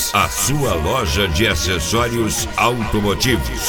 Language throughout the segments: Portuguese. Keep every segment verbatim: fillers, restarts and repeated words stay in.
a sua loja de acessórios automotivos.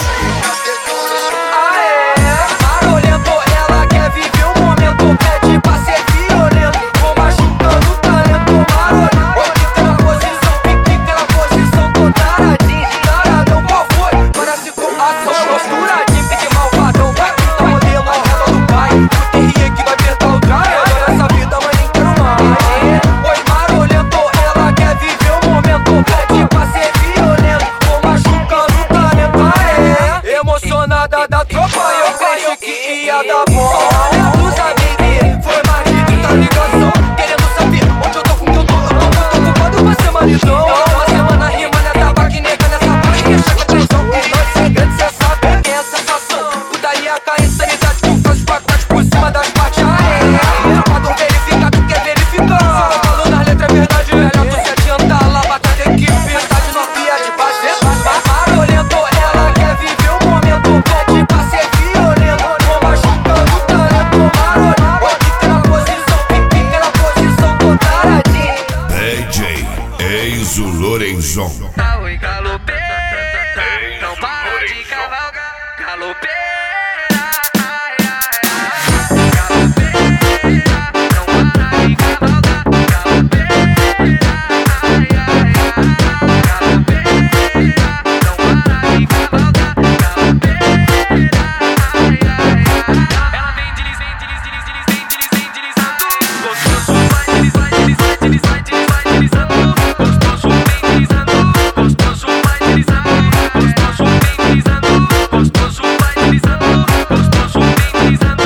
Marolento, ela quer viver o momento, pede pra ser violento, vou machucando o talento. Marolento, tem na posição, fica na posição, tô taradinho, taradão, qual foi? Parece com ação, posturadinho, pique malvadão, vai pintar modelo ao redor do pai, o T R que vai apertar o cara, agora essa vida, mas nem quero mais. Oi, Marolento, ela quer viver o momento, pede pra ser violento, vou machucando o talento. É, emocionada da tropa, eu pensei que ia dar bom. Dos amigos, foi mais de trinta ligação, querendo saber onde eu tô, com que eu tô. Eu tô preocupado com ser maridão. Uma semana rima nessa vaca, nega nessa parte, deixa que atenção. E nós segredos, cê sabe quem é a sensação. Putaria, cai insanidade, tu faz os pacotes por cima das partes. Aê, pra não verificar, tu quer verificar. Se eu falo nas letras, é verdade, melhor tu se adiantar. Lá, batalha da equipe, tá de novinha de baixo. Marolento, ela quer viver o momento, pede pra ser violento, vou machucando o talento. Marolento, fica na posição, fica na posição, tô taradinho. D J Enzo Lorenzon. Oi, galopeira, não para de cavalgar, galopeira. Ai, ai, ai. Galopeira, não para de cavalgar, galopeira. Ai, ai, ai. Galopeira, não para de cavalgar, galopeira. Ai, ai, ai. Ela vem deslizando, deslizando, deslizando, deslizando. Gostoso vai deslizar, deslizar, deslizar, deslizar, deslizando. Gostoso vem deslizando, gostoso vai deslizando, gostoso vem deslizando, gostoso vai deslizando, gostoso vem deslizando.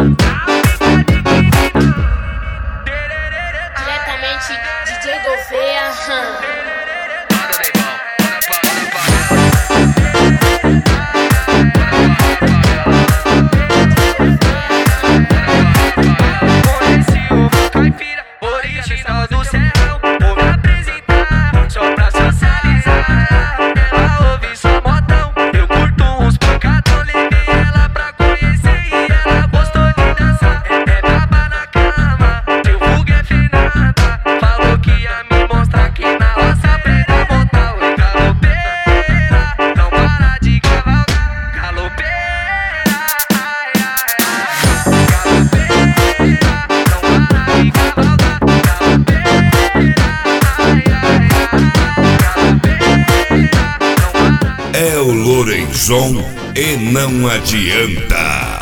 Diretamente D J Gouveia. Conheci o caipira original do serrão, vou me apresentar só pra socializar. Ela ouve só modão, eu curto uns pancadão. Levei ela pra conhecer e ela gostou de dançar. É braba na cama, teu vulgo é fenada. Falou que ia me mostrar que na roça aprendeu a montar. Oi, galopeira, não para de cavalgar, galopeira. Ai, ai, ai. Galopeira, não para de cavalgar, galopeira. Ai, ai, ai. Galopeira, não para. É o Lorenzon e não adianta.